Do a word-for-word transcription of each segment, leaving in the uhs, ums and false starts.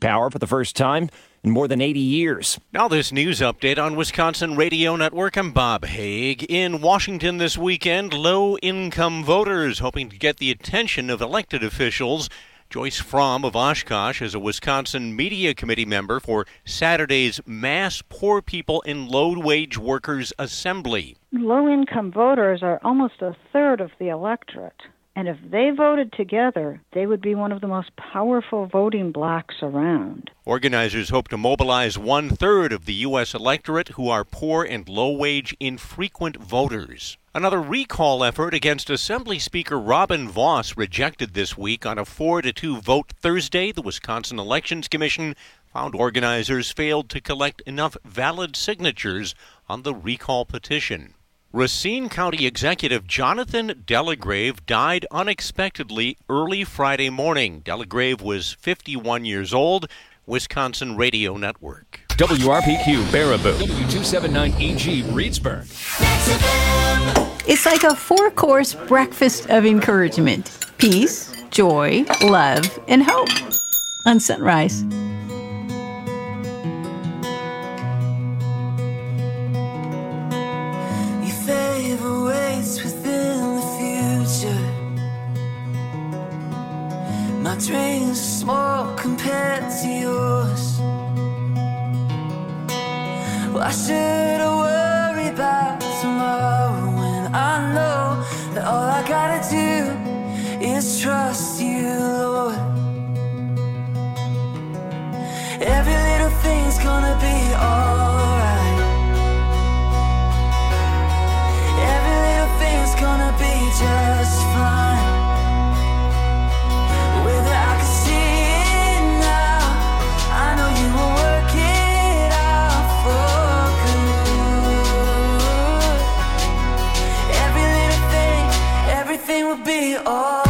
power for the first time in more than eighty years. Now this news update on Wisconsin Radio Network. I'm Bob Haig. In Washington this weekend, low-income voters hoping to get the attention of elected officials. Joyce Fromm of Oshkosh is a Wisconsin Media Committee member for Saturday's Mass Poor People and Low-Wage Workers Assembly. Low-income voters are almost a third of the electorate. And if they voted together, they would be one of the most powerful voting blocs around. Organizers hope to mobilize one-third of the U S electorate who are poor and low-wage infrequent voters. Another recall effort against Assembly Speaker Robin Vos rejected this week on a four to two vote Thursday. The Wisconsin Elections Commission found organizers failed to collect enough valid signatures on the recall petition. Racine County Executive Jonathan Delagrave died unexpectedly early Friday morning. Delagrave was fifty-one years old. Wisconsin Radio Network. W R P Q Baraboo. W two seventy-nine E G Reedsburg. It's like a four-course breakfast of encouragement. Peace, joy, love, and hope on Sunrise. My dreams are small compared to yours. Why should I worry about tomorrow when I know that all I gotta do is trust you, Lord? Every little thing's gonna be alright. Every little thing's gonna be just fine. Be all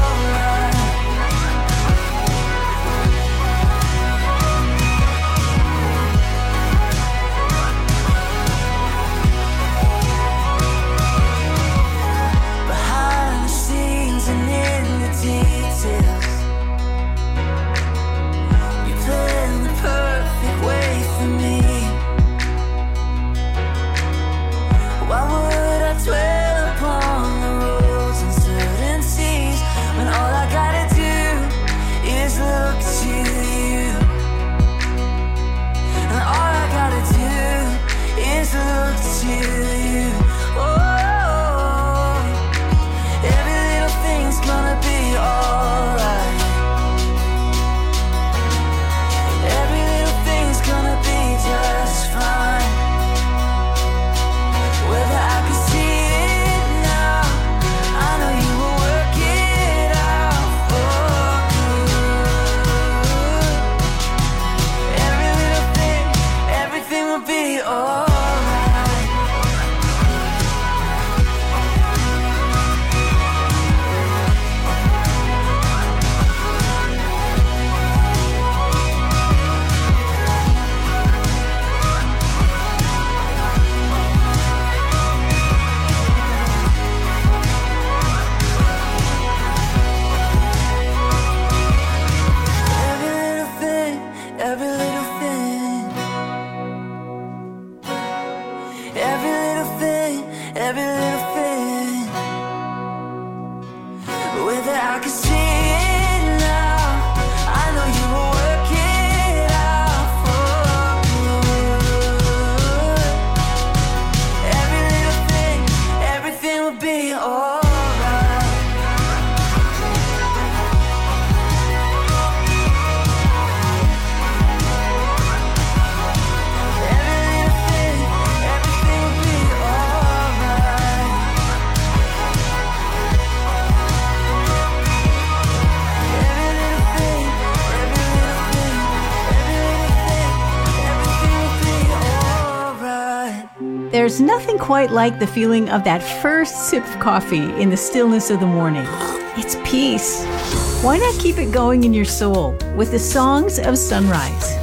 There's nothing quite like the feeling of that first sip of coffee in the stillness of the morning. It's peace. Why not keep it going in your soul with the songs of Sunrise?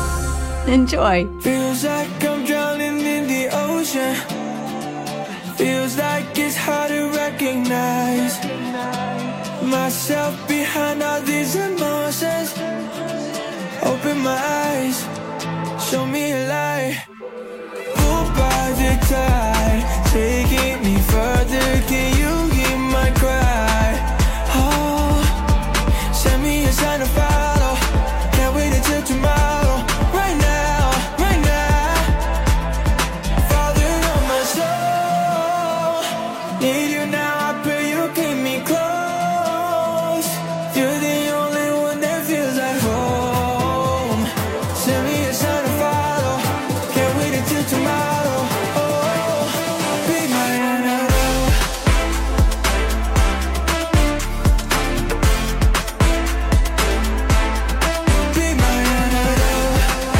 Enjoy. Feels like I'm drowning in the ocean. Feels like it's hard to recognize myself behind all these emotions. Open Open my eyes, show me a light. Pulled by the tide, taking me further. Can you hear my cry? Oh, send me a sign to follow. Can't wait until tomorrow. Right now, right now. Father of my soul, need you now. I pray you keep me close. You're the only one that feels like home. Send me a sign to follow. Can't wait until tomorrow. Oh, be my antidote. Be my antidote.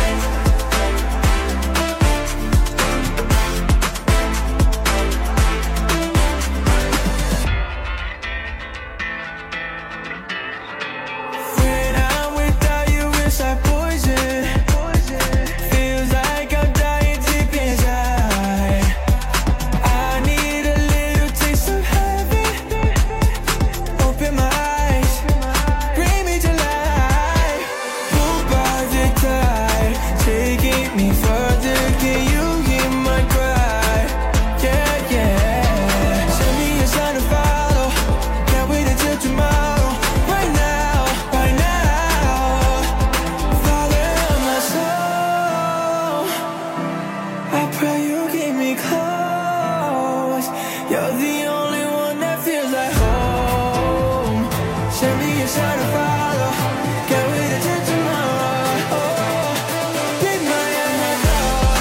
When I'm without you, it's like poison. Feels like I'm dying deep inside. I need a little taste of heaven. Open my eyes, bring me to life. Pulled by the tide, taking me further. Can you hear my cry? Yeah, yeah. Send me a sign to follow. Can't wait until tomorrow. Right now, right now. Father of my soul, I pray you keep me close. You're the only one that feels like home. Send me a sign to follow. Can't wait until tomorrow. Oh, be my antidote.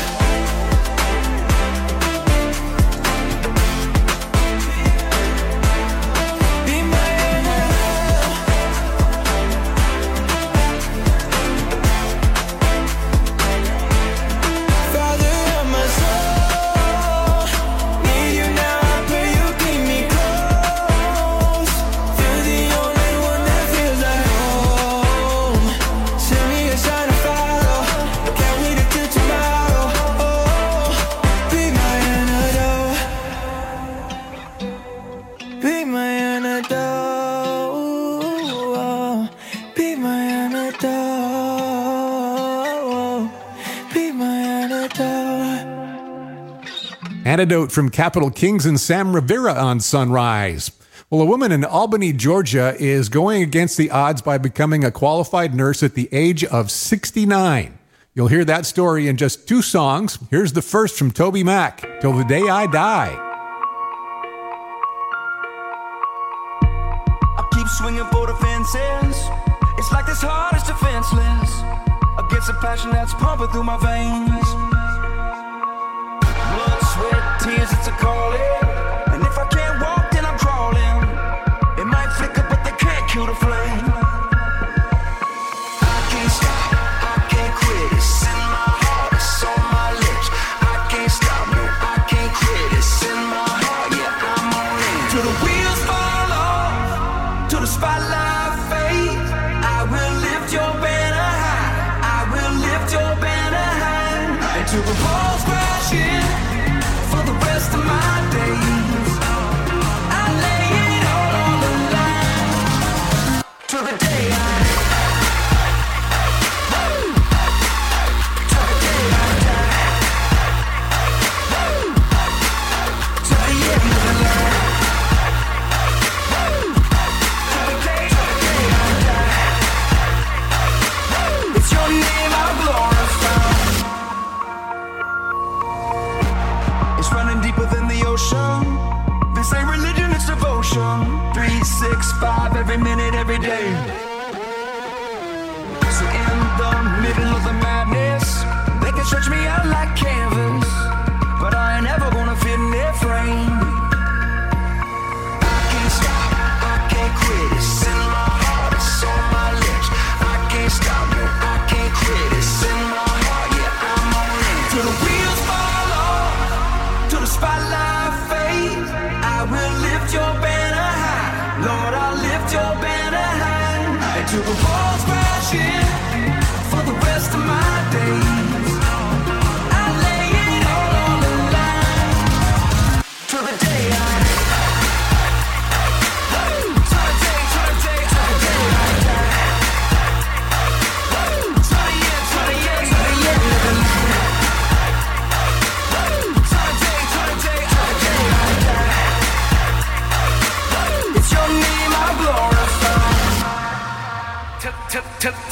Be my antidote. Father of my soul, need you now. I pray you keep me close. You're the only one that feels like home. Send me a sign to follow. Can't wait until tomorrow. Oh, be my antidote. Be my antidote. Be my antidote. Be my antidote. Antidote from Capital Kings and Sam Rivera on Sunrise. Well, a woman in Albany, Georgia is going against the odds by becoming a qualified nurse at the age of sixty-nine. You'll hear that story in just two songs. Here's the first from Toby Mac, Till the Day I Die. I keep swinging for the fences. It's like this heart is defenseless against a passion that's pumping through my veins. Blood, sweat, tears, it's a calling. And if I can't walk, then I'm crawling. It might flicker, but they can't kill the flame. I can't stop, I can't quit. It's in my heart, it's on my lips. I can't stop, no, I can't quit. It's in my heart, yeah, I'm on it. Till the wheels fall off, till the spotlight fades. I will lift your banner high. I will lift your banner high. Until the walls crash in for the rest of my days. I lay it all on the line till the day I till the day I die. Till the end of the line. Till the day, till the day I die. It's your name I glorify. It's running deeper than the ocean.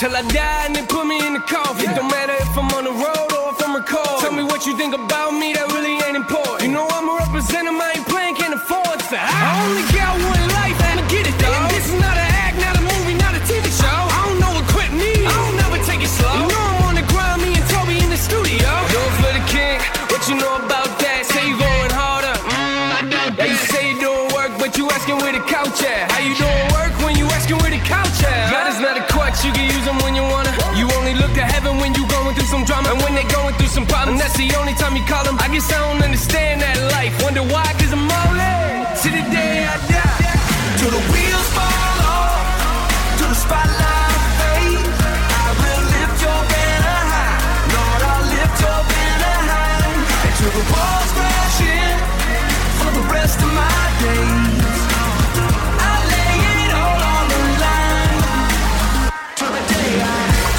till I die and they put me in the coffin. It don't matter if I'm on the road or if I'm recording. Tell me what you think about me, that really ain't important. You know I'm a representative, I ain't playing, can't afford to. I only got one life, I'ma get it, dog. And this is not an act, not a movie, not a T V show. I don't know what quit means, I don't never take it slow. You know I'm on the grind, me and Toby in the studio. Do it for the king, what you know about that? Say you going harder, mm, yeah, you say you doing work, but you asking where the couch at. How you doing work when you asking where the couch at? God is not a crutch, you can use them when you wanna. You only look to heaven when you going through some drama. And when they going through some problems, that's the only time you call them. I guess I don't understand that life. Wonder why, cause I'm all in to the day I die. Till the wheels fall off, till the spotlight fades, I will lift your banner high. Lord, I'll lift your banner high. Until the walls crash in for the rest of my days. I lay it all on the line till the day I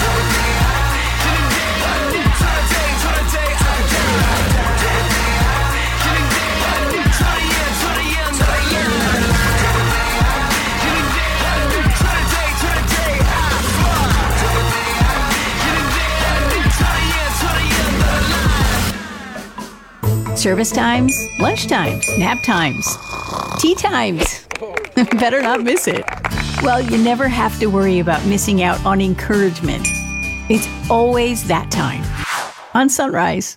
Service times, lunch times, nap times, tea times. Better not miss it. Well, you never have to worry about missing out on encouragement. It's always that time on Sunrise.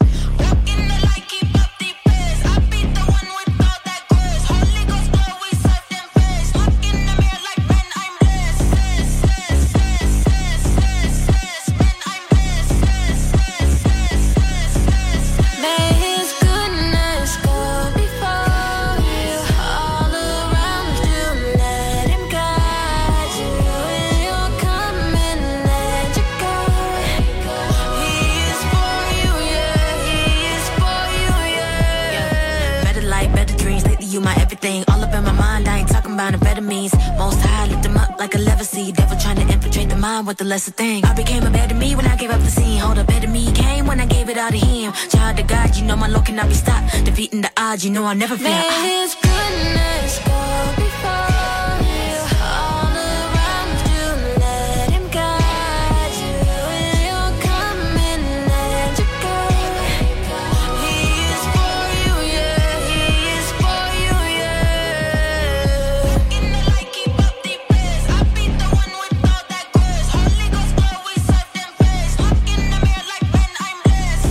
All up in my mind, I ain't talking about amphetamines. Most high, lift them up like a legacy. Devil trying to infiltrate the mind with the lesser thing. I became a better me when I gave up the scene. Hold up, better me came when I gave it all to him. Child of God, you know my Lord cannot be stopped. Defeating the odds, you know I'll never fail. May His goodness go before you, all around you. Let Him guide you. When you're coming, let you go. He is for you, yeah. He is for you, yeah. In the light, keep up the pace. I beat the one with all that grace. Holy Ghost glow, we serve them praise. Look in the mirror like when I'm blessed.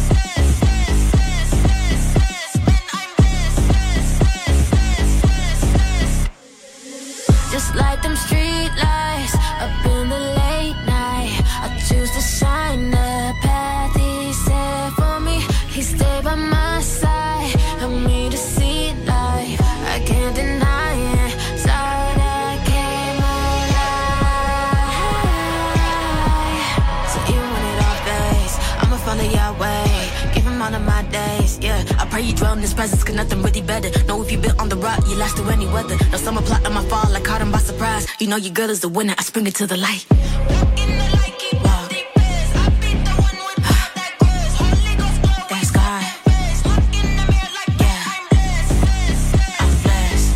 Just like them street lights up in the late night, I choose to shine the path He set for me. He stayed by my side, helped me to see life. I can't deny it, side I came alive. So even when it all fades, I'ma follow Yahweh, give Him all of my days. Yeah, I pray you dwell in His presence, cause nothing really better. Know if you built on the rock, you last through any weather. No summer plot on my fall, like caught him by surprise. You know your girl is the winner, I spring it to the light. Wow. That's God. Yeah. I'm blessed.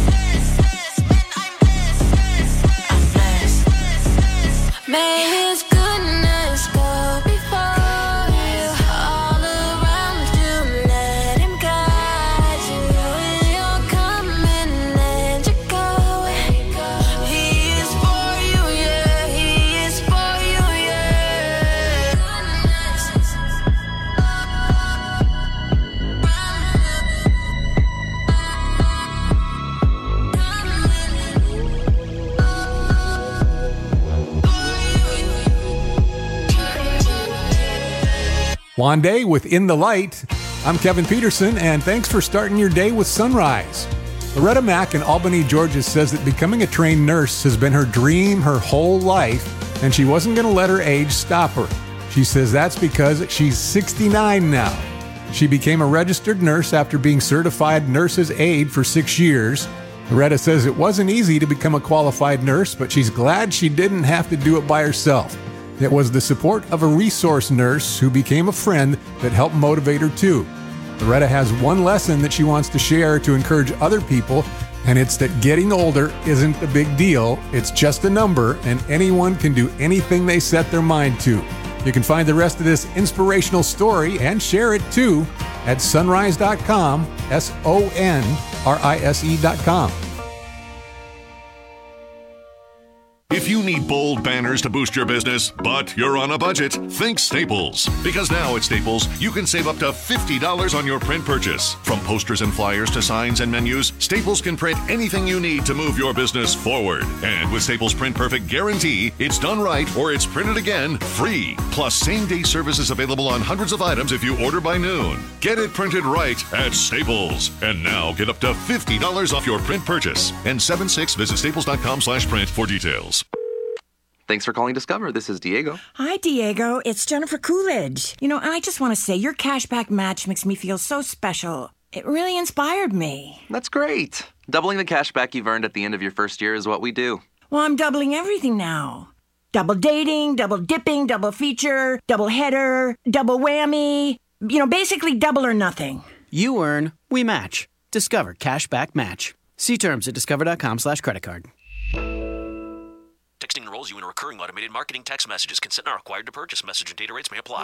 I'm blessed. May His goodness go before you, all around you. Let Him guide you. When you're coming, let you go. He is for you, yeah. He is for you, yeah. Wande with In the Light. I'm Kevin Peterson, and thanks for starting your day with Sunrise. Loretta Mack in Albany, Georgia says that becoming a trained nurse has been her dream her whole life, and she wasn't going to let her age stop her. She says that's because she's sixty-nine now. She became a registered nurse after being certified nurse's aide for six years. Loretta says it wasn't easy to become a qualified nurse, but she's glad she didn't have to do it by herself. It was the support of a resource nurse who became a friend that helped motivate her too. Loretta has one lesson that she wants to share to encourage other people And it's that getting older isn't a big deal. It's just a number, and anyone can do anything they set their mind to. You can find the rest of this inspirational story and share it too at sonrise dot com, S O N R I S E dot com. If you need bold banners to boost your business, but you're on a budget, think Staples. Because now at Staples, you can save up to fifty dollars on your print purchase. From posters and flyers to signs and menus, Staples can print anything you need to move your business forward. And with Staples Print Perfect Guarantee, it's done right or it's printed again free. Plus, same-day service is available on hundreds of items if you order by noon. Get it printed right at Staples. And now get up to fifty dollars off your print purchase. And seven six, visit staples dot com slash print for details. Thanks for calling Discover. This is Diego. Hi, Diego. It's Jennifer Coolidge. You know, I just want to say your cashback match makes me feel so special. It really inspired me. That's great. Doubling the cashback you've earned at the end of your first year is what we do. Well, I'm doubling everything now. Double dating, double dipping, double feature, double header, double whammy. You know, basically double or nothing. You earn, we match. Discover Cashback Match. See terms at discover dot com slash credit card. Texting enrolls you in a recurring automated marketing text messages. Consent not required to purchase. Message and data rates may apply.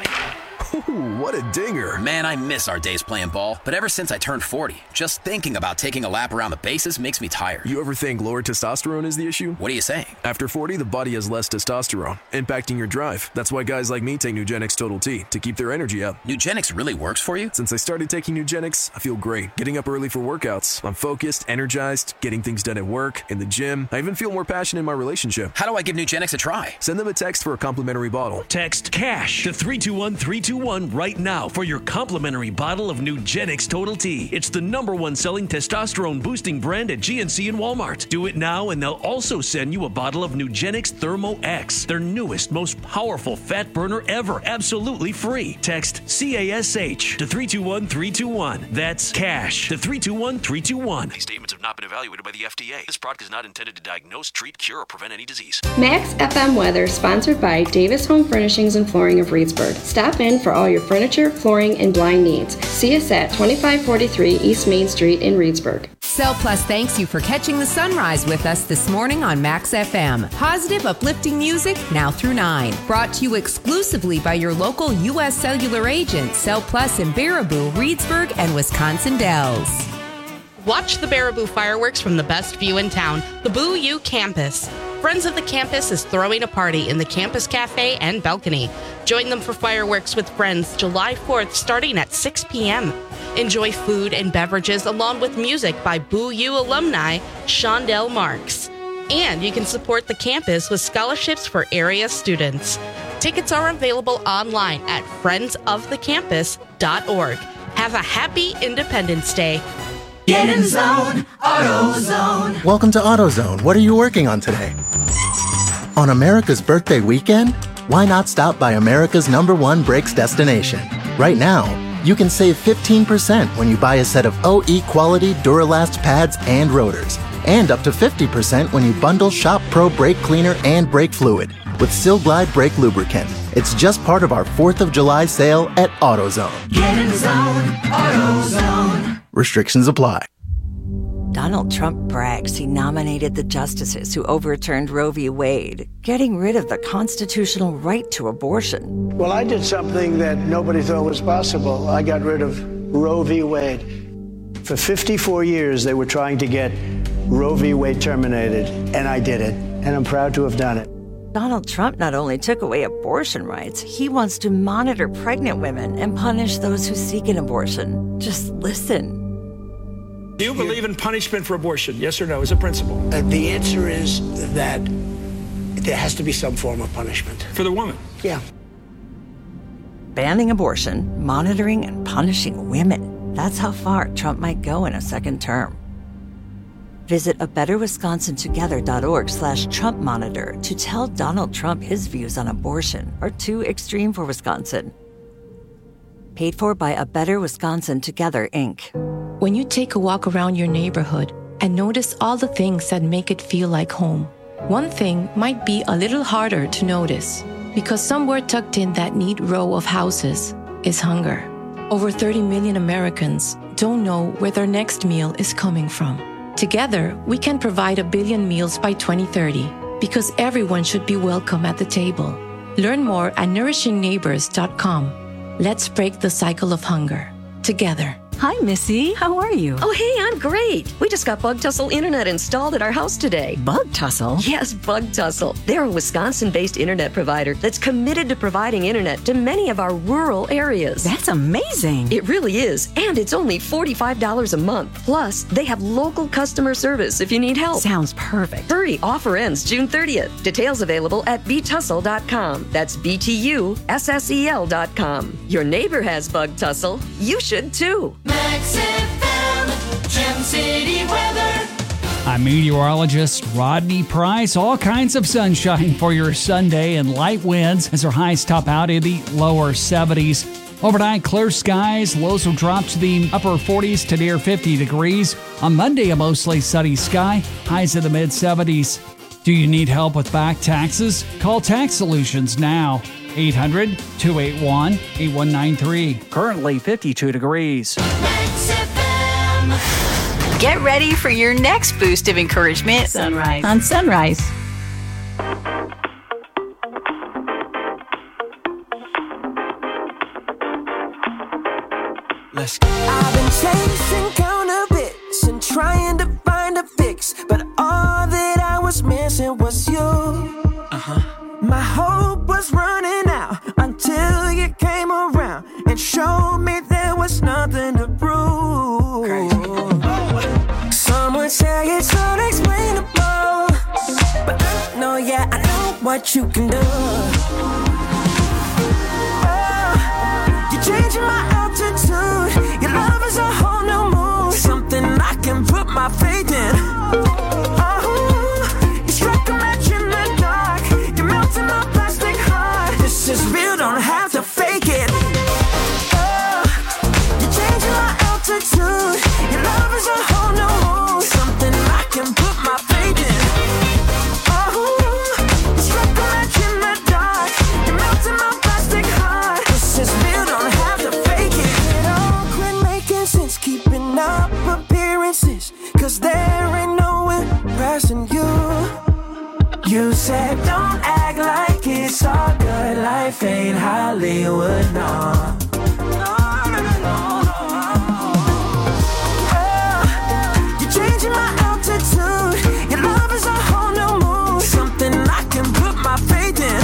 Ooh, what a dinger. Man, I miss our days playing ball. But ever since I turned forty, just thinking about taking a lap around the bases makes me tired. You ever think lower testosterone is the issue? What are you saying? After forty, the body has less testosterone, impacting your drive. That's why guys like me take Nugenix Total T, to keep their energy up. Nugenix really works for you? Since I started taking Nugenix, I feel great. Getting up early for workouts. I'm focused, energized, getting things done at work, in the gym. I even feel more passionate in my relationship. How do I give Nugenix a try? Send them a text for a complimentary bottle. Text CASH to three two one three two one right now for your complimentary bottle of Nugenix Total T. It's the number one selling testosterone boosting brand at G N C and Walmart. Do it now and they'll also send you a bottle of Nugenix Thermo X, their newest, most powerful fat burner ever, absolutely free. Text C A S H to three two one three two one. That's CASH to three two one three two one. These statements have not been evaluated by the F D A. This product is not intended to diagnose, treat, cure, or prevent any disease. Max F M Weather, sponsored by Davis Home Furnishings and Flooring of Reedsburg. Stop in for all your furniture, flooring, and blind needs. See us at twenty-five forty-three East Main Street in Reedsburg. Cell Plus thanks you for catching the sunrise with us this morning on Max F M. Positive, uplifting music now through nine. Brought to you exclusively by your local U S Cellular agent, Cell Plus in Baraboo, Reedsburg, and Wisconsin Dells. Watch the Baraboo fireworks from the best view in town, the Boo U Campus. Friends of the Campus is throwing a party in the Campus Cafe and Balcony. Join them for fireworks with friends July fourth starting at six p.m. Enjoy food and beverages along with music by Boo U alumni Shondell Marks. And you can support the campus with scholarships for area students. Tickets are available online at friends of the campus dot org. Have a happy Independence Day. Get in zone, AutoZone. Welcome to AutoZone. What are you working on today? On America's birthday weekend? Why not stop by America's number one brakes destination? Right now, you can save fifteen percent when you buy a set of O E quality Duralast pads and rotors, and up to fifty percent when you bundle Shop Pro brake cleaner and brake fluid with Sil Glide brake lubricant. It's just part of our fourth of July sale at AutoZone. Get in zone, AutoZone. Restrictions apply. Donald Trump brags he nominated the justices who overturned Roe v. Wade, getting rid of the constitutional right to abortion. Well, I did something that nobody thought was possible. I got rid of Roe v. Wade. For fifty-four years, they were trying to get Roe v. Wade terminated, and I did it, and I'm proud to have done it. Donald Trump not only took away abortion rights, he wants to monitor pregnant women and punish those who seek an abortion. Just listen. Do you believe in punishment for abortion? Yes or no, as a principle? Uh, the answer is that there has to be some form of punishment. For the woman? Yeah. Banning abortion, monitoring and punishing women. That's how far Trump might go in a second term. Visit a better wisconsin together dot org slash Trump monitor to tell Donald Trump his views on abortion are too extreme for Wisconsin. Paid for by A Better Wisconsin Together, Incorporated. When you take a walk around your neighborhood and notice all the things that make it feel like home, one thing might be a little harder to notice because somewhere tucked in that neat row of houses is hunger. Over thirty million Americans don't know where their next meal is coming from. Together, we can provide a billion meals by twenty thirty because everyone should be welcome at the table. Learn more at nourishing neighbors dot com. Let's break the cycle of hunger together. Hi, Missy. How are you? Oh, hey, I'm great. We just got Bug Tussle Internet installed at our house today. Bug Tussle? Yes, Bug Tussle. They're a Wisconsin-based internet provider that's committed to providing internet to many of our rural areas. That's amazing. It really is. And it's only forty-five dollars a month. Plus, they have local customer service if you need help. Sounds perfect. Hurry, offer ends June thirtieth. Details available at b tussle dot com. That's B T U S S E L dot com. Your neighbor has Bug Tussle. You should too. Max F M, Gem City weather. I'm meteorologist Rodney Price. All kinds of sunshine for your Sunday and light winds as our highs top out in the lower seventies. Overnight, clear skies. Lows will drop to the upper forties to near fifty degrees. On Monday, a mostly sunny sky. Highs in the mid-seventies. Do you need help with back taxes? Call Tax Solutions now. eight hundred, two eight one, eight one nine three. Currently fifty-two degrees. Max F M. Get ready for your next boost of encouragement. Sunrise. On Sunrise. Let's go. I've been chasing counterfeits and trying to find a fix, but all that I was missing was you. Uh-huh. My hope was running out until you came around and showed me there was nothing to prove. Crazy. Some would say it's unexplainable, but I know, yeah, I know what you can do. Oh, you're changing my altitude. Your love is a whole new mood, something I can put my faith in. Oh, you struck a match in the dark. You're melting my plastic heart. This is real, don't have to fake it. Oh, you're changing my altitude. Your love is a whole new mood, something I can put my faith in. Oh, you struck a match in the dark. You're melting my plastic heart. This is real, don't have to fake it. It all quit making sense, keeping up appearances, cause there ain't no impressing you. You said don't act like it's all good, life ain't Hollywood, no. Oh, you're changing my altitude. Your love is a whole new mood, something I can put my faith in.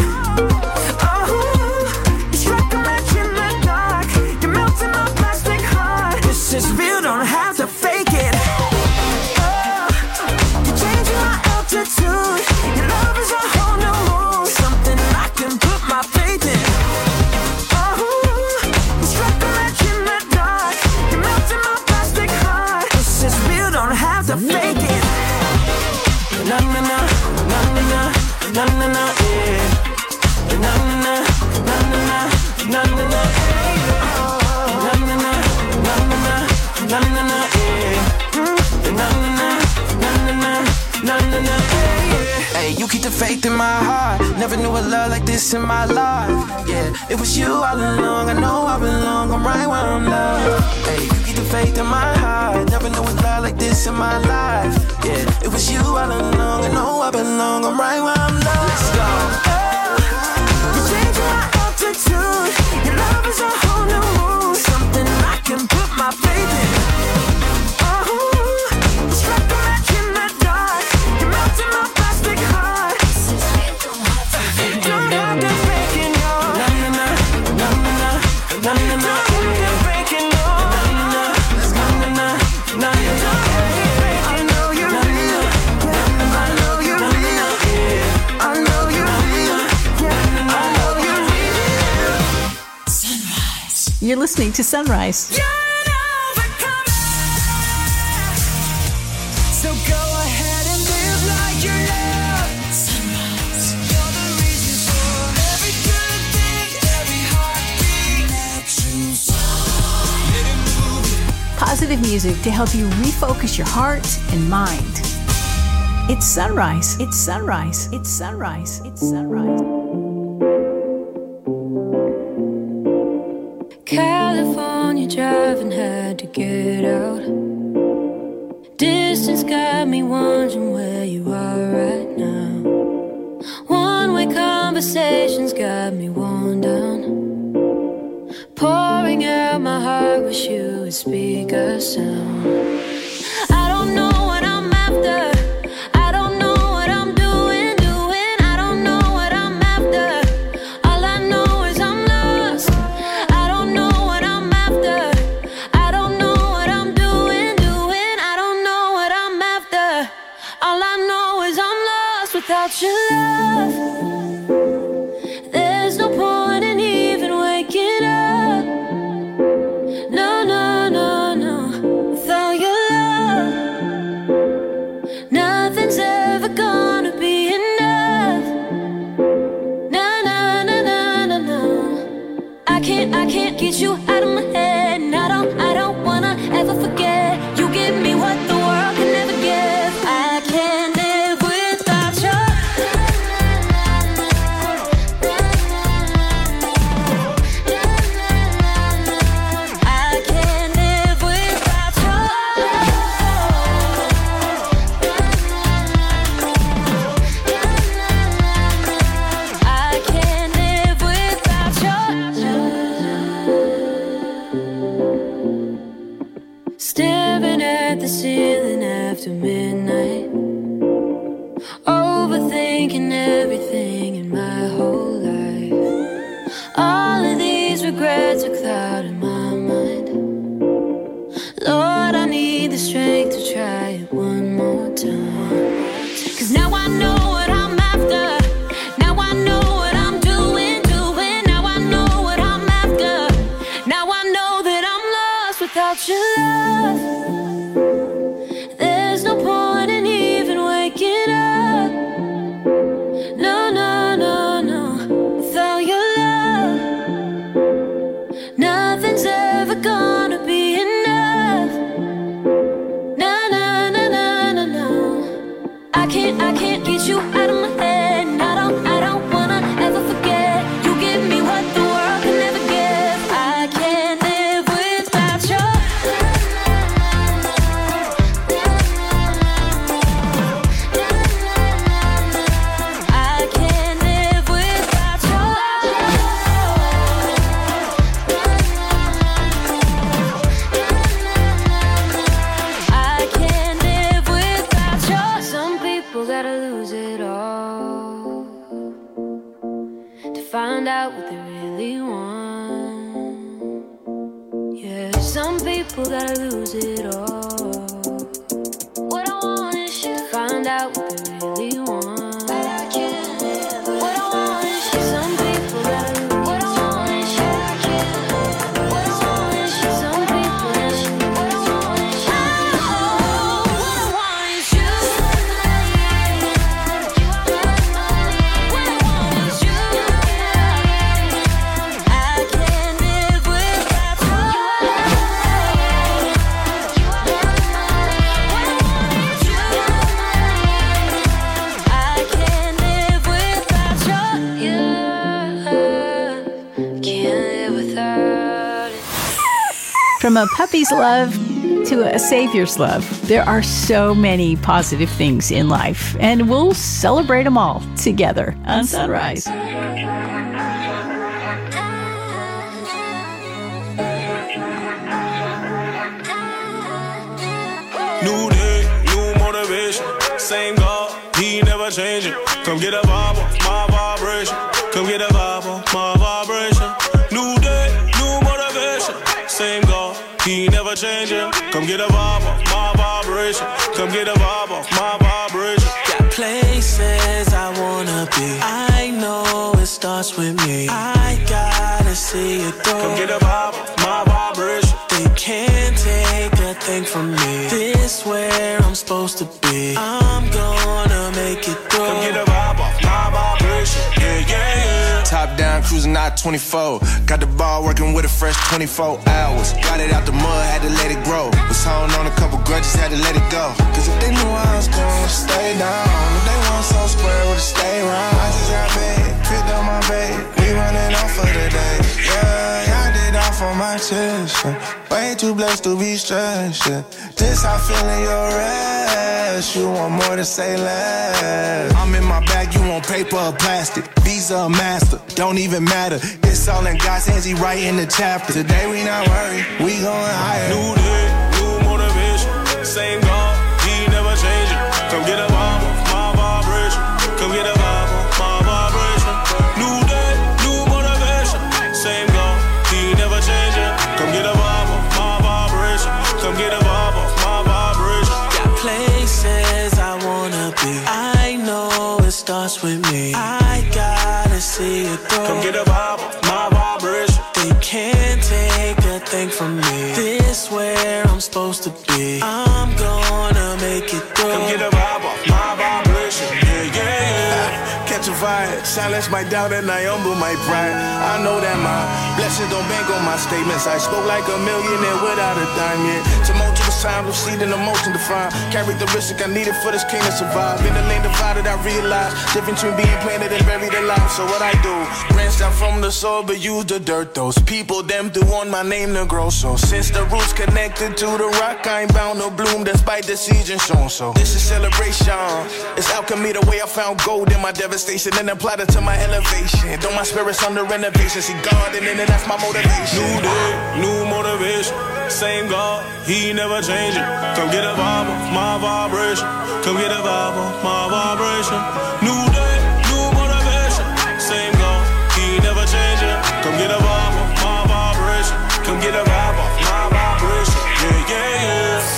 Oh, you struck a match in the dark. You're melting my plastic heart. This is real, don't have to fake it. Oh, you're changing my altitude. Your love is a whole new mood, something I can put my faith in. Oh, you struck a match in the dark. You're melting my plastic heart. This is real, don't have to fake it. Na na na, na na na, na na na, yeah. Na na na, na na na, na na na, yeah. Na na na, na na na, na na na, yeah. Na na na, na na na, na na na, yeah. Hey, you keep the faith in my heart. Never knew a love like this in my life. Yeah, it was you all along. I know I belong. I'm right where I'm loved. Hey, you keep the faith in my heart. Never knew a love like this in my life. Yeah, it was you all along. I know I belong. I'm right where I'm loved. Let's go. Oh, you're changing my altitude. Your love is a whole new mood, something I can put my faith in. Oh, you struck a match in the dark. You're melting my plastic heart. Don't have to fake it, no. Na na na, na na na, na na na. Don't have to fake it, no. Na na na, na na na, na na na. I know you're real. Yeah, I know you're real. Yeah, I know you're real. Yeah, I know you're real. Sunrise. You're listening to Sunrise. So go ahead and live like you're loved. Sunrise. You're the reason for every good thing, every heartbeat that you saw. Let it move. Positive music to help you refocus your heart and mind. It's Sunrise. It's Sunrise. It's Sunrise. It's Sunrise. California driving hard to get out. Distance It's got me wondering where you are right now. One-way conversations got me worn down. Pouring out my heart, wish you would speak a sound. I don't know what I'm after. I don't know what I'm doing, doing. I don't know what I'm after. All I know is I'm lost. I don't know what I'm after. I don't know what I'm doing, doing. I don't know what I'm after. All I know is I'm lost without your love. There's no point in even waking up. No, no, no, no. Without your love, nothing's ever gonna be enough. No, no, no, no, no, no. I can't, I can't get you out of my head. And I don't, I don't wanna ever forget. You give me what the world can never give. I can't live without you. I can't live without you. I can't live without you. Staring at the ceiling after midnight, overthinking everything in my whole life. All of these regrets are clouding my mind. Lord, I need the strength to try it one more time. Cause now I know what I'm after. Now I know what I'm doing, doing. Now I know what I'm after. Now I know that I'm lost without your love. There's no point in even waking up. No, no, no, no. Without your love, nothing's ever gonna be enough. No, no, no, no, no, no. I can't, I can't get you out of my head. And I don't, I don't wanna ever forget. You give me what the world can never give. I can't live without you. I can't live without you. I can't live without you. Some people gotta lose it all to find out what they really want. Yeah, some people gotta lose it all. What I want is you to find out what they really want. But I can't live with what I want is you. Some people gotta lose what I want is you. I can't live with what I want is you. Some people gotta lose what I want is you. Oh, what I want is you. What I want is you. I can't live without you. From a puppy's love to a savior's love, there are so many positive things in life, and we'll celebrate them all together on Sunrise. New day, new motivation. Same God, he never changing. Come get a vibe on my vibration. Come get a vibe on my vibration. New day, new motivation. Same God, he never changing. Come get a vibe on my vibration. Come get a vibe on my vibration. Got places I wanna be. I know it starts with me. I gotta see it through. Come get a vibe on my vibration. They can't take a thing from me. This where I'm supposed to be. I'm gonna make it through. Come get a vibe off my vibration. Yeah, yeah, yeah. Top down, cruising out twenty-four. Got the ball working with a fresh twenty-four hours. Got it out the mud, had to let it grow. Was holding on a couple grudges, had to let it go. Cause if they knew I was gonna stay down, if they want so square, would've stay round. I just got paid, picked up my bait. We running off for the day. Yeah, yeah, I did off on my chest. Yeah. Way too blessed to be stressed. Yeah. This I feel in your red. less. You want more to say less. I'm in my bag, you want paper or plastic. Visa or master, don't even matter. It's all in God's hands, he writing the chapter. Today we not worried, we going higher. New day, new motivation. Same God, he never changing. Come get a vibe off my vibration. Come get a vibe off my vibration. New day, new motivation. Same God, he never changing. Come get a vibe off my vibration. Come get a vibe off my vibration. Got places I wanna be. I know it starts with me. I gotta see it through. Come get a vibe off my vibration. They can't take a thing from me. This where I'm supposed to be. I'm gonna make it through. Come get a vibe off my vibration. Yeah, yeah, yeah. Catch a fire, silence my doubt and I humble my pride. I know that my blessings don't bank on my statements. I spoke like a millionaire without a dime yet. Tumultuous sound of seed and emotion defined. Carried the risk I needed for this king to survive. In the lane divided, I realized difference between being planted and buried alive. So what I do, branched out from the soil but use the dirt. Those people them do want my name to grow. So since the roots connected to the rock, I ain't bound to bloom despite the season shown. So this is celebration. It's alchemy, the way I found gold in my devastation and applied it to my elevation. Though my spirit's under renovation, see God in it, and that's my motivation. New day, new motivation. Same God, he never changing. Come get a vibe off my vibration. Come get a vibe off my vibration. New day, new motivation. Same God, he never changing. Come get a vibe off my vibration. Come get a vibe off my vibration. Yeah, yeah, yeah.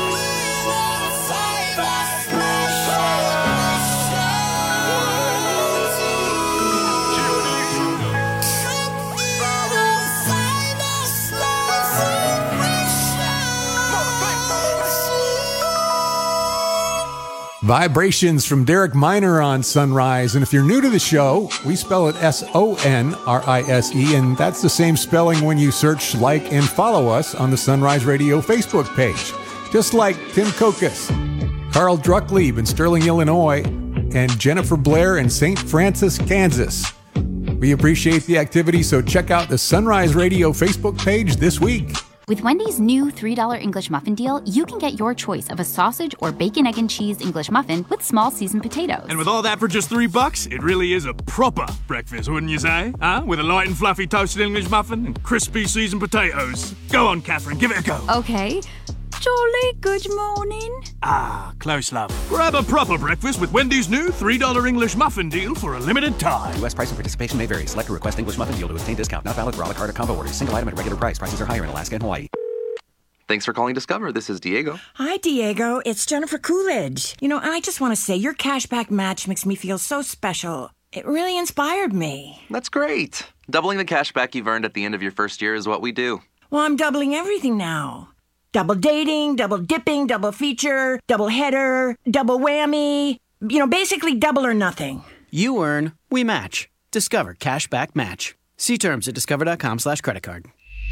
Vibrations from Derek Minor on Sunrise. And if you're new to the show, we spell it S O N R I S E, and that's the same spelling when you search, like, and follow us on the Sunrise Radio Facebook page. Just like Tim Kokas, Carl Drucklieb in Sterling, Illinois, and Jennifer Blair in Saint Francis, Kansas. We appreciate the activity, so check out the Sunrise Radio Facebook page this week. With Wendy's new three dollar English muffin deal, you can get your choice of a sausage or bacon, egg, and cheese English muffin with small seasoned potatoes. And with all that for just three bucks, it really is a proper breakfast, wouldn't you say? Huh? With a light and fluffy toasted English muffin and crispy seasoned potatoes. Go on, Catherine, give it a go. Okay. Jolly good morning. Ah, close, love. Grab a proper breakfast with Wendy's new three dollar English muffin deal for a limited time. U S price and participation may vary. Select a request English muffin deal to obtain discount. Not valid for a la carte or combo orders. Single item at regular price. Prices are higher in Alaska and Hawaii. Thanks for calling Discover. This is Diego. Hi, Diego. It's Jennifer Coolidge. You know, I just want to say your cashback match makes me feel so special. It really inspired me. That's great. Doubling the cashback you've earned at the end of your first year is what we do. Well, I'm doubling everything now. Double dating, double dipping, double feature, double header, double whammy. You know, basically double or nothing. You earn, we match. Discover Cashback Match. See terms at discover.com slash credit card.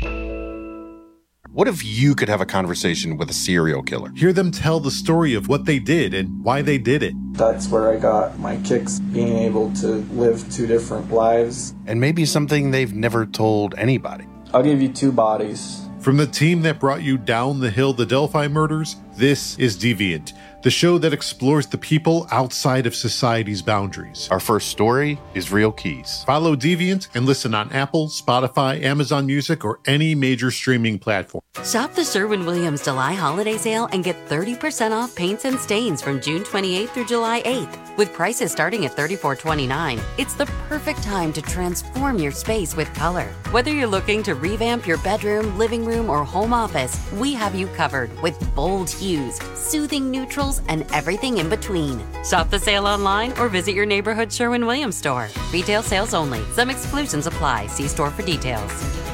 What if you could have a conversation with a serial killer? Hear them tell the story of what they did and why they did it. That's where I got my kicks, being able to live two different lives. And maybe something they've never told anybody. I'll give you two bodies. From the team that brought you Down the Hill, the Delphi murders, this is Deviant, the show that explores the people outside of society's boundaries. Our first story is Real Keys. Follow Deviant and listen on Apple, Spotify, Amazon Music, or any major streaming platform. Shop the Sherwin-Williams July holiday sale and get thirty percent off paints and stains from June twenty-eighth through July eighth. With prices starting at thirty-four twenty-nine, it's the perfect time to transform your space with color. Whether you're looking to revamp your bedroom, living room, or home office, we have you covered with bold hues, soothing neutrals, and everything in between. Shop the sale online or visit your neighborhood Sherwin-Williams store. Retail sales only. Some exclusions apply. See store for details.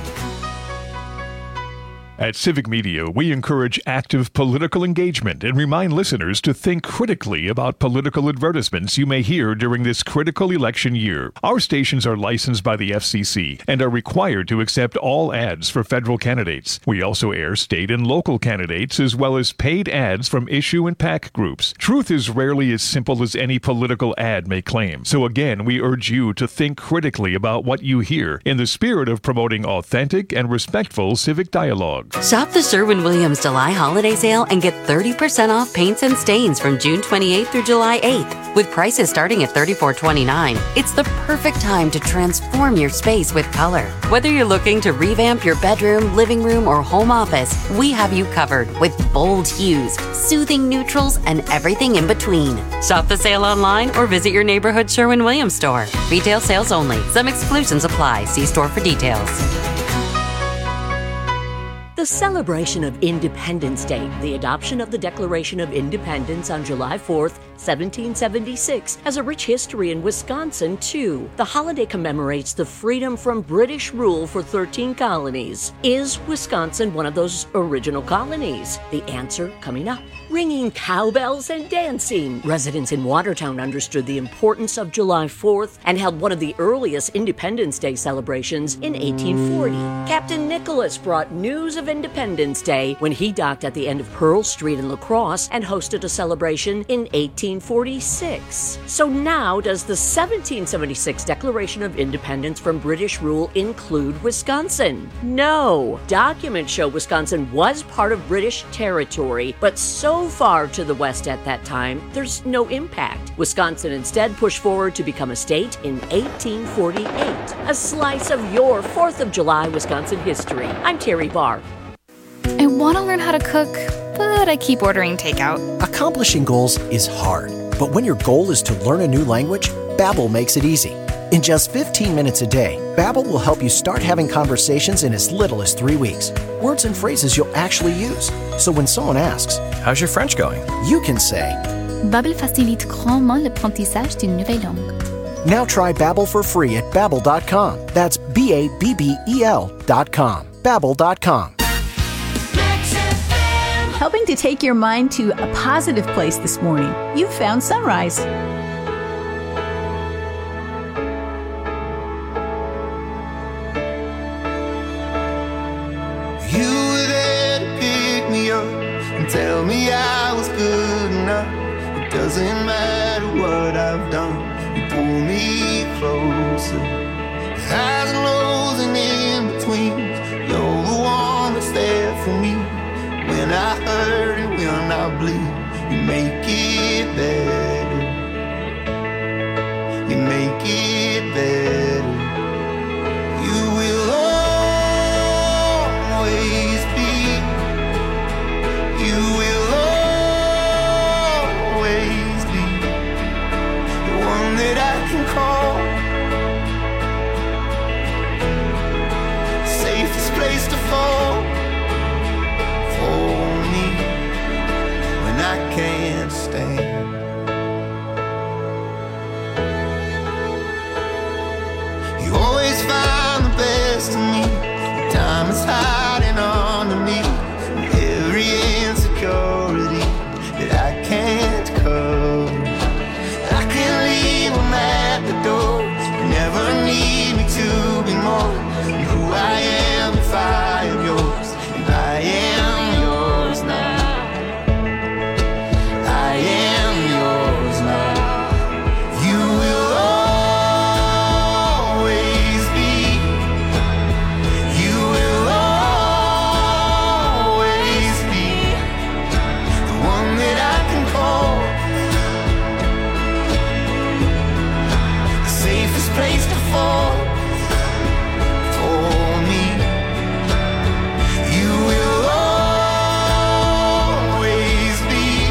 At Civic Media, we encourage active political engagement and remind listeners to think critically about political advertisements you may hear during this critical election year. Our stations are licensed by the F C C and are required to accept all ads for federal candidates. We also air state and local candidates as well as paid ads from issue and PAC groups. Truth is rarely as simple as any political ad may claim. So again, we urge you to think critically about what you hear in the spirit of promoting authentic and respectful civic dialogue. dog. Shop the Sherwin-Williams July holiday sale and get thirty percent off paints and stains from June twenty-eighth through July eighth. With prices starting at thirty-four twenty-nine, it's the perfect time to transform your space with color. Whether you're looking to revamp your bedroom, living room, or home office, we have you covered with bold hues, soothing neutrals, and everything in between. Shop the sale online or visit your neighborhood Sherwin-Williams store. Retail sales only. Some exclusions apply. See store for details. The celebration of Independence Day, the adoption of the Declaration of Independence on July fourth, seventeen seventy-six, has a rich history in Wisconsin, too. The holiday commemorates the freedom from British rule for thirteen colonies. Is Wisconsin one of those original colonies? The answer coming up. Ringing cowbells and dancing. Residents in Watertown understood the importance of July fourth and held one of the earliest Independence Day celebrations in eighteen forty. Captain Nicholas brought news of Independence Day when he docked at the end of Pearl Street in La Crosse and hosted a celebration in eighteen forty-six. So now, does the seventeen seventy-six Declaration of Independence from British rule include Wisconsin? No. Documents show Wisconsin was part of British territory, but so far to the west at that time, there's no impact. Wisconsin instead pushed forward to become a state in eighteen forty-eight. A slice of your fourth of July Wisconsin history. I'm Terry Barr. I want to learn how to cook, but I keep ordering takeout. Accomplishing goals is hard, but when your goal is to learn a new language, Babbel makes it easy. In just fifteen minutes a day, Babbel will help you start having conversations in as little as three weeks. Words and phrases you'll actually use. So when someone asks, "How's your French going?" you can say, Babbel facilite grandement l'apprentissage d'une nouvelle langue. Now try Babbel for free at babbel dot com. That's B A B B E L dot com. Babbel dot com. Helping to take your mind to a positive place this morning. You've found Sunrise. You were there to pick me up and tell me I was good enough. It doesn't matter what I've done, you pull me closer. Highs and lows and in between, you're the one that's there for me. When I hurt and when I bleed, you make it better. You make it better. You will always be. You will always be the one that I can call. Safest place to fall. I can't stand. You always find the best in me. Time is hiding underneath every insecurity that I can't cover. I can leave them at the door. You never need me to be more than who I am if I am yours, and I am yours now. I am yours now. You will always be. You will always be the one that I can call. The safest place to fall for me. You will always be.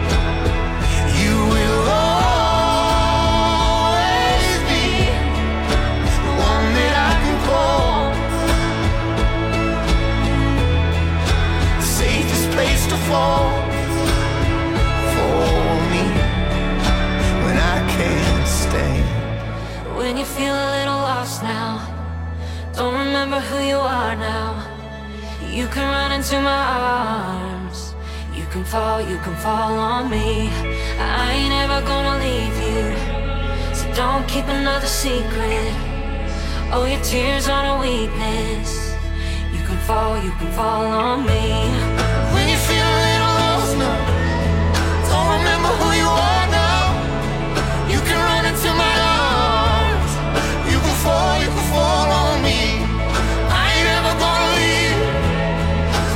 Fall for me when I can't stand. When you feel a little lost now, don't remember who you are now. You can run into my arms. You can fall, you can fall on me. I ain't ever gonna leave you, so don't keep another secret. Oh, your tears aren't a weakness. You can fall, you can fall on me. When you feel a little lost now, don't remember who you are now. You can run into my arms. You can fall, you can fall on me. I ain't ever gonna leave,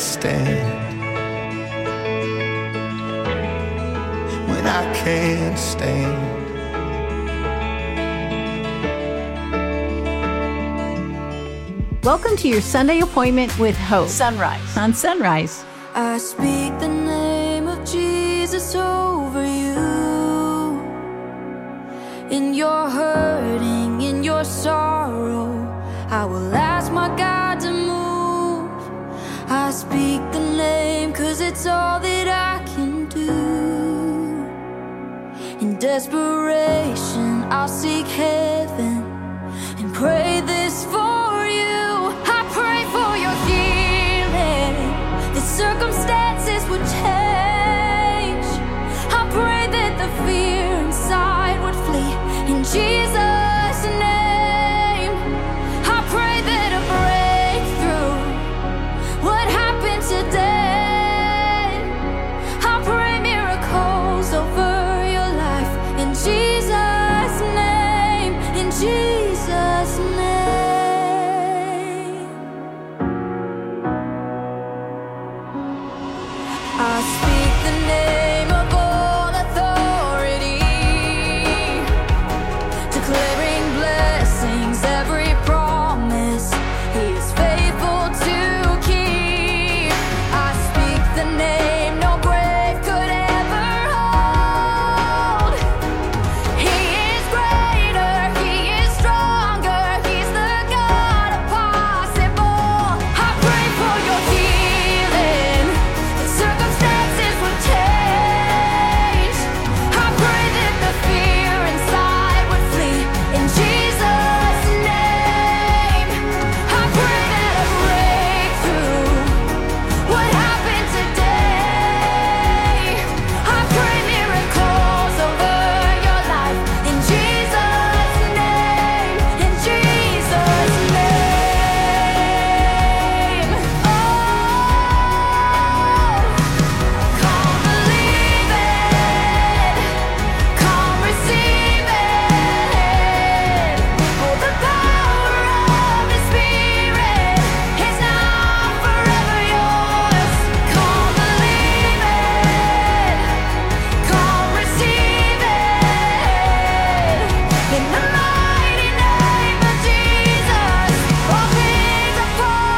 stand. When I can't stand. Welcome to your Sunday appointment with Hope. Sunrise. On Sunrise. I speak the name of Jesus over you. In your hurting, in your sorrow, I will ask my God to move. I speak the name 'cause it's all that I can do. In desperation, I'll seek heaven and pray this for you. I pray for your healing, that circumstances would change. I pray that the fear inside would flee in Jesus' name. I pray that a breakthrough would happen today. I pray miracles over your life in Jesus' name, in Jesus' name. I speak the name of all authority, declaring blessings, every promise He is faithful to keep. I speak the name no grave could ever hold. He is greater, He is stronger, He's the God of possible. I pray for your healing, that circumstances would change. I pray that the fear inside would flee in Jesus' name. I pray that a breakthrough would happen today. I pray miracles over your life in Jesus' name, in Jesus' name. Oh, come believe it, come receive it. Oh, the power of His Spirit is now forever yours. Come believe it, come receive it. In the mighty name of Jesus, all things are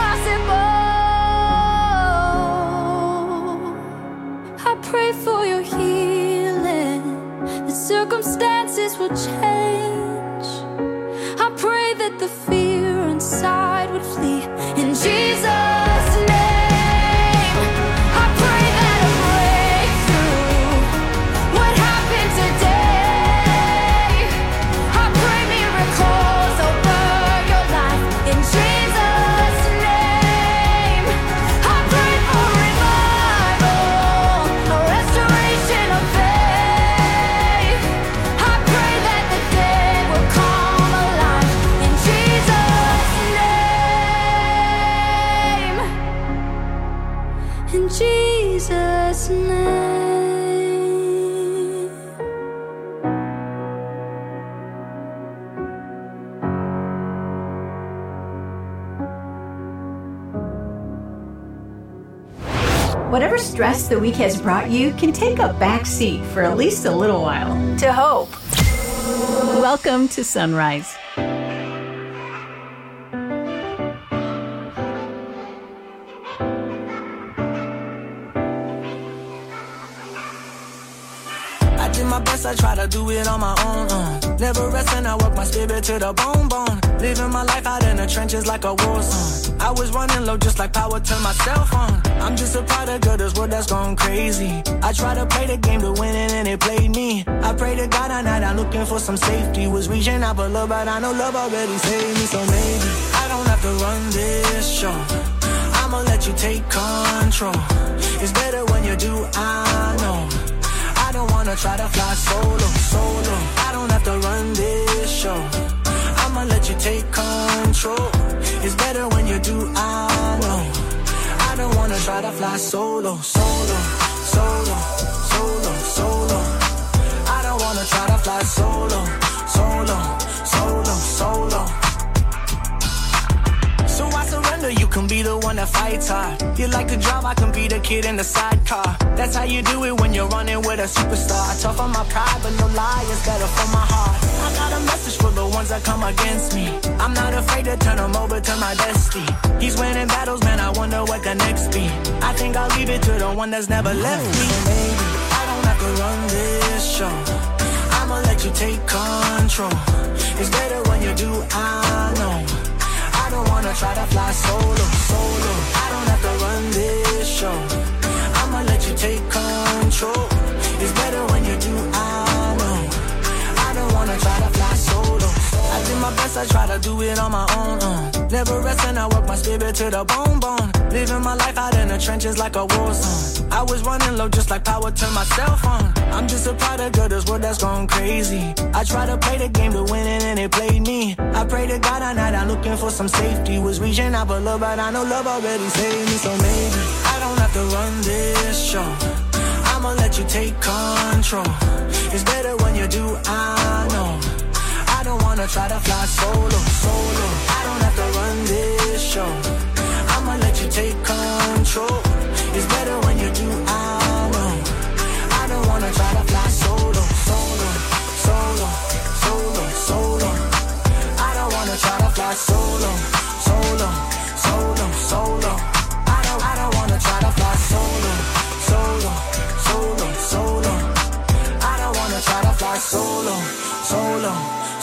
possible. I pray for your healing, that circumstances will change. I pray that the fear inside would flee in Jesus' name. I pray that a breakthrough would happen today. I pray miracles over your life in Jesus' name. I pray for revival, a restoration of faith. I pray that the dead will come alive in Jesus' name. In Jesus' name. Whatever stress the week has brought you can take a back seat for at least a little while. To Hope. Welcome to Sunrise. I did my best, I try to do it on my own. Uh. Never resting, I work my spirit to the bone bone. Living my life out in the trenches like a war song. I was running low just like power to my cell phone. I'm just a product of this world that's gone crazy. I try to play the game to win it and it played me. I pray to God at night, I'm looking for some safety. Was reaching out for love, but I know love already saved me. So maybe I don't have to run this show. I'ma let you take control. It's better when you do, I know. I don't wanna try to fly solo, solo. I don't have to run this show. I'ma let you take control. It's better when you do, I know. I don't wanna try to fly solo, solo, solo, solo, solo. I don't wanna try to fly solo, solo, solo, solo. So I surrender, you can be the one one that fights hard. You like to drive, I can be the kid in the sidecar. That's how you do it when you're running with a superstar. I tough on my pride, but no lie, it's better for my heart. I got a message for the ones that come against me. I'm not afraid to turn them over to my destiny. He's winning battles, man, I wonder what the next be. I think I'll leave it to the one that's never left me. Maybe I don't have to run this show. I'ma let you take control. It's better when you do, I know. I don't wanna try to fly solo, solo. I don't have to run this show. I'ma let you take control. It's better when you do, I know. I don't wanna try to fly solo. I did my best, I try to do it on my own. Uh. Never rest and I work my spirit to the bone bone. Living my life out in the trenches like a war zone. I was running low just like power to my cell phone. I'm just a product of this world that's gone crazy. I try to play the game to win it and it played me. I pray to God at night, I'm looking for some safety. Was reaching out for love, but I know love already saved me. So maybe I don't have to run this show. I'ma let you take control. It's better when you do, I know. I don't wanna try to fly solo, solo. I don't have to run this show. I'ma let you take control. It's better when you do, I know. I don't wanna try to fly solo, solo, solo, solo, solo. I don't wanna try to fly solo, solo, solo, solo. I don't, I don't wanna try to fly solo, solo, solo, solo. I don't wanna try to fly solo, solo,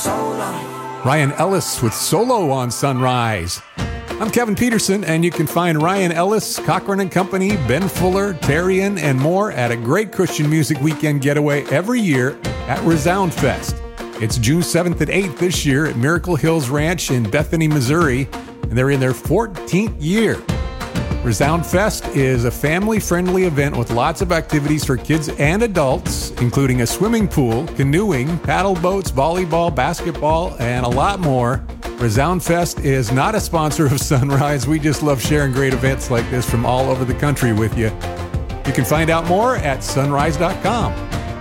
solo. Ryan Ellis with Solo on Sunrise. I'm Kevin Peterson, and you can find Ryan Ellis, Cochran and Company, Ben Fuller, Tarian, and more at a great Christian music weekend getaway every year at Resound Fest. It's June seventh and eighth this year at Miracle Hills Ranch in Bethany, Missouri, and they're in their fourteenth year. Resound Fest is a family-friendly event with lots of activities for kids and adults, including a swimming pool, canoeing, paddle boats, volleyball, basketball, and a lot more. Resound Fest is not a sponsor of Sunrise. We just love sharing great events like this from all over the country with you. You can find out more at sunrise dot com.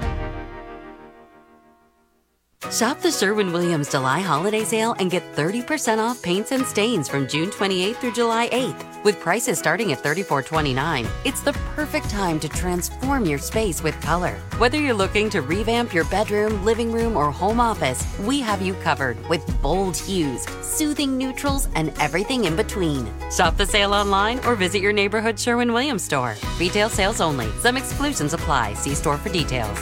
Shop the Sherwin-Williams July holiday sale and get thirty percent off paints and stains from June twenty-eighth through July eighth. With prices starting at thirty-four twenty-nine, it's the perfect time to transform your space with color. Whether you're looking to revamp your bedroom, living room, or home office, we have you covered with bold hues, soothing neutrals, and everything in between. Shop the sale online or visit your neighborhood Sherwin-Williams store. Retail sales only. Some exclusions apply. See store for details.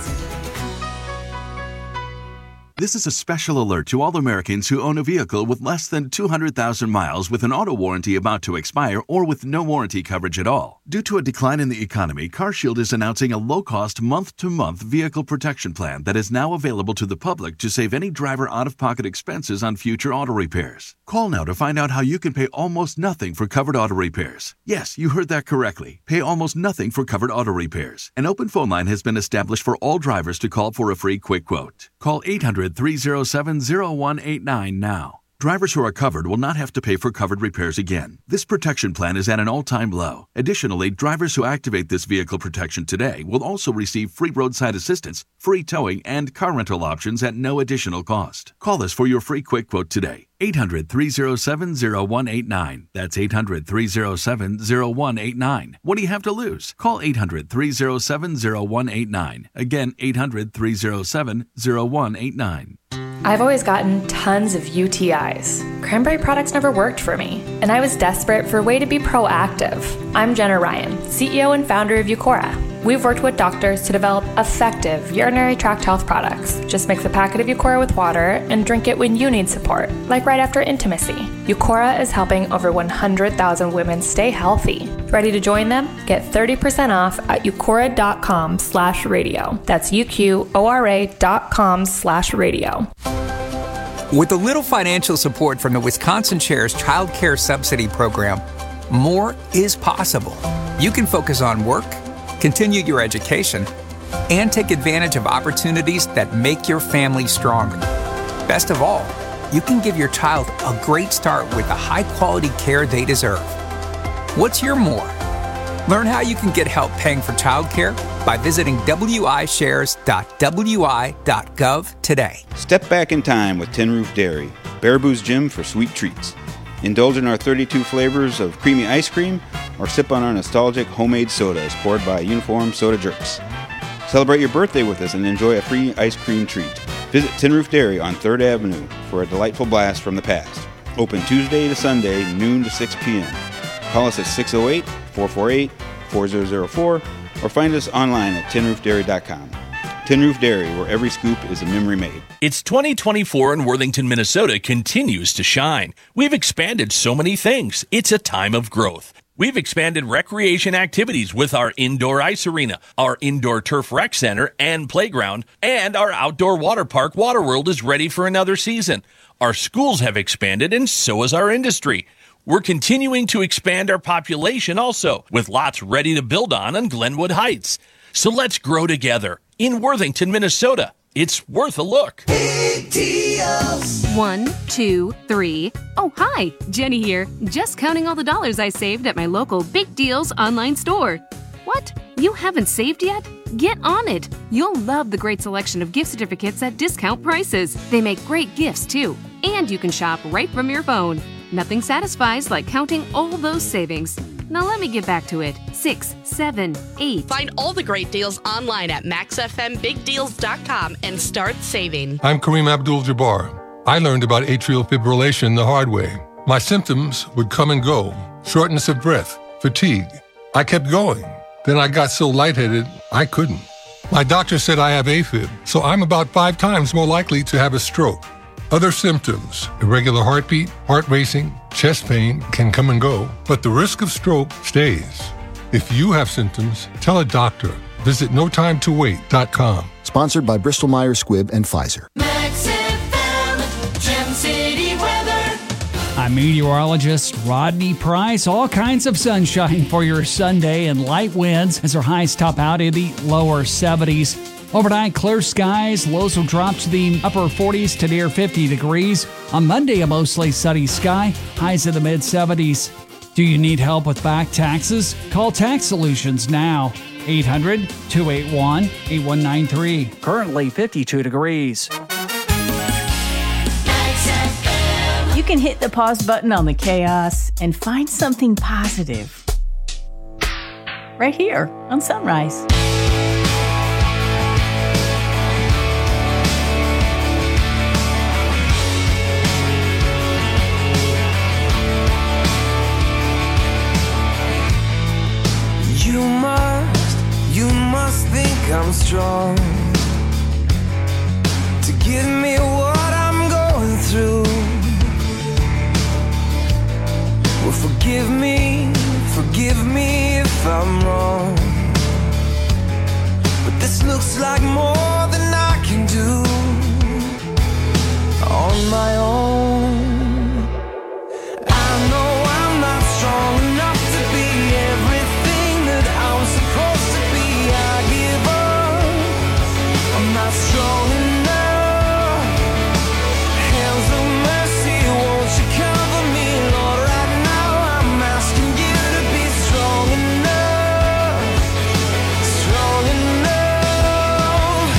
This is a special alert to all Americans who own a vehicle with less than two hundred thousand miles with an auto warranty about to expire or with no warranty coverage at all. Due to a decline in the economy, CarShield is announcing a low-cost month-to-month vehicle protection plan that is now available to the public to save any driver out-of-pocket expenses on future auto repairs. Call now to find out how you can pay almost nothing for covered auto repairs. Yes, you heard that correctly. Pay almost nothing for covered auto repairs. An open phone line has been established for all drivers to call for a free quick quote. Call eight hundred, three oh seven, oh one eight nine now. Drivers who are covered will not have to pay for covered repairs again. This protection plan is at an all-time low. Additionally, drivers who activate this vehicle protection today will also receive free roadside assistance, free towing, and car rental options at no additional cost. Call us for your free quick quote today. eight hundred, three oh seven, oh one eight nine. That's eight hundred, three oh seven, oh one eight nine. What do you have to lose? Call eight hundred, three oh seven, oh one eight nine. Again, eight hundred, three oh seven, oh one eight nine. I've always gotten tons of U T Is. Cranberry products never worked for me, and I was desperate for a way to be proactive. I'm Jenna Ryan, C E O and founder of Eucora. We've worked with doctors to develop effective urinary tract health products. Just mix a packet of Eucora with water and drink it when you need support, like right after intimacy. Eucora is helping over one hundred thousand women stay healthy. Ready to join them? Get thirty percent off at eucora.com slash radio. That's U-Q-O-R-A dot com slash radio. With a little financial support from the Wisconsin Chair's Child Care Subsidy Program, more is possible. You can focus on work, continue your education, and take advantage of opportunities that make your family stronger. Best of all, you can give your child a great start with the high-quality care they deserve. What's your more? Learn how you can get help paying for childcare by visiting w i shares dot w i dot gov today. Step back in time with Tin Roof Dairy, Baraboo's Gym for sweet treats. Indulge in our thirty-two flavors of creamy ice cream or sip on our nostalgic homemade sodas poured by Uniform Soda Jerks. Celebrate your birthday with us and enjoy a free ice cream treat. Visit Tin Roof Dairy on third Avenue for a delightful blast from the past. Open Tuesday to Sunday, noon to six p.m. Call us at six oh eight, four four eight, four zero zero four or find us online at tin roof dairy dot com. Tin Roof Dairy, where every scoop is a memory made. It's twenty twenty-four and Worthington, Minnesota continues to shine. We've expanded so many things. It's a time of growth. We've expanded recreation activities with our indoor ice arena, our indoor turf rec center and playground, and our outdoor water park, Waterworld, is ready for another season. Our schools have expanded, and so has our industry. We're continuing to expand our population also, with lots ready to build on in Glenwood Heights. So let's grow together in Worthington, Minnesota. It's worth a look. Big deals. One, two, three. Oh, hi, Jenny here. Just counting all the dollars I saved at my local Big Deals online store. What? You haven't saved yet? Get on it. You'll love the great selection of gift certificates at discount prices. They make great gifts, too. And you can shop right from your phone. Nothing satisfies like counting all those savings. Now let me get back to it. Six, seven, eight. Find all the great deals online at max f m big deals dot com and start saving. I'm Kareem Abdul-Jabbar. I learned about atrial fibrillation the hard way. My symptoms would come and go. Shortness of breath, fatigue. I kept going. Then I got so lightheaded, I couldn't. My doctor said I have AFib, so I'm about five times more likely to have a stroke. Other symptoms, irregular heartbeat, heart racing, chest pain can come and go, but the risk of stroke stays. If you have symptoms, tell a doctor. Visit no time to wait dot com. Sponsored by Bristol Myers Squibb and Pfizer. Max F M, Gem City weather. I'm meteorologist Rodney Price. All kinds of sunshine for your Sunday and light winds as our highs top out in the lower seventies. Overnight, clear skies. Lows will drop to the upper forties to near fifty degrees. On Monday, a mostly sunny sky. Highs in the mid-seventies. Do you need help with back taxes? Call Tax Solutions now. eight hundred, two eight one, eight one nine three. Currently fifty-two degrees. You can hit the pause button on the chaos and find something positive. Right here on Sunrise. You must, you must think I'm strong to give me what I'm going through. Well, forgive me, forgive me if I'm wrong, but this looks like more than I can do on my own. I know I'm not strong enough to be everything that I'm supposed to be. I give up, I'm not strong enough. Hands of mercy, won't you cover me, Lord? Right now I'm asking you to be strong enough, strong enough.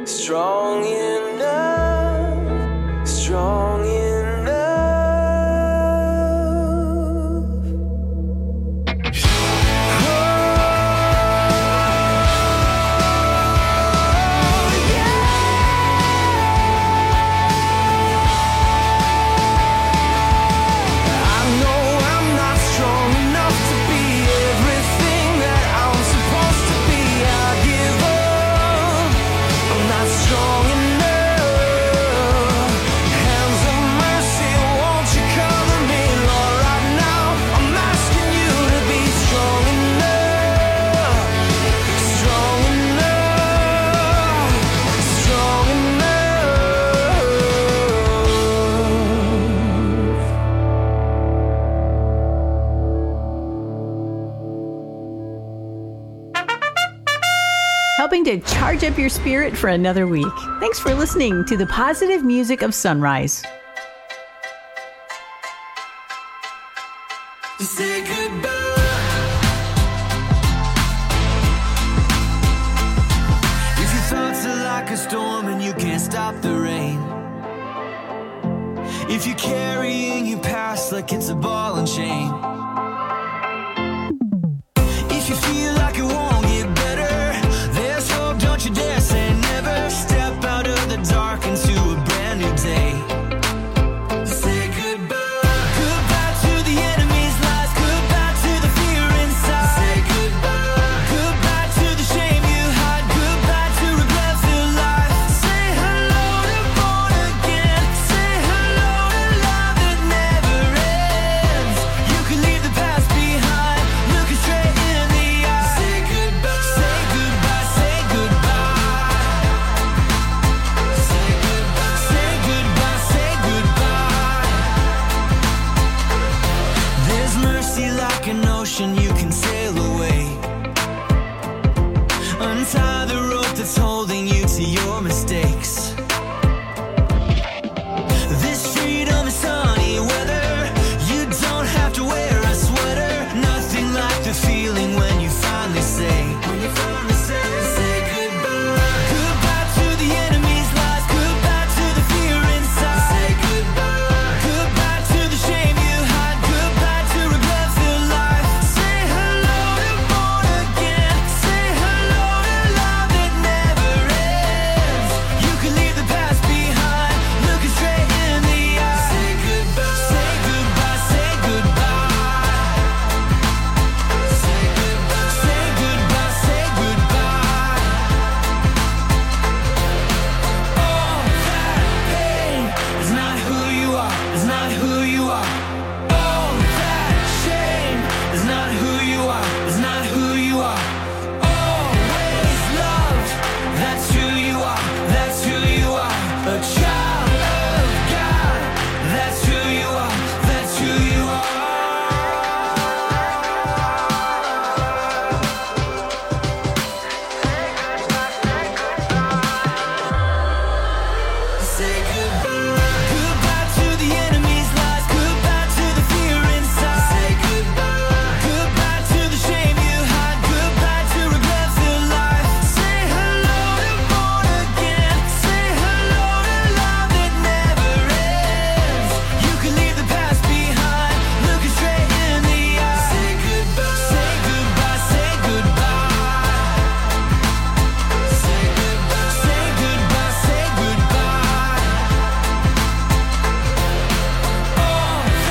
strong enough, strong enough. Helping to charge up your spirit for another week. Thanks for listening to the positive music of Sunrise. Say goodbye. If your thoughts are like a storm and you can't stop the rain, if you're carrying your past like it's a ball and chain, if you feel like it won't get better, there's hope, don't you dare say never. Step out of the dark into a brand new day. Say goodbye. Goodbye to the enemy's lies. Goodbye to the fear inside. Say goodbye. Goodbye to the shame you hide. Goodbye to regret-filled life. Say hello to born again. Say hello to love that never ends. You can leave the past behind. Look it straight in the eye. Say goodbye. Say goodbye. Say goodbye. Say goodbye. Say goodbye. Say goodbye. There's mercy like an ocean you can sail away. Untie the rope that's holding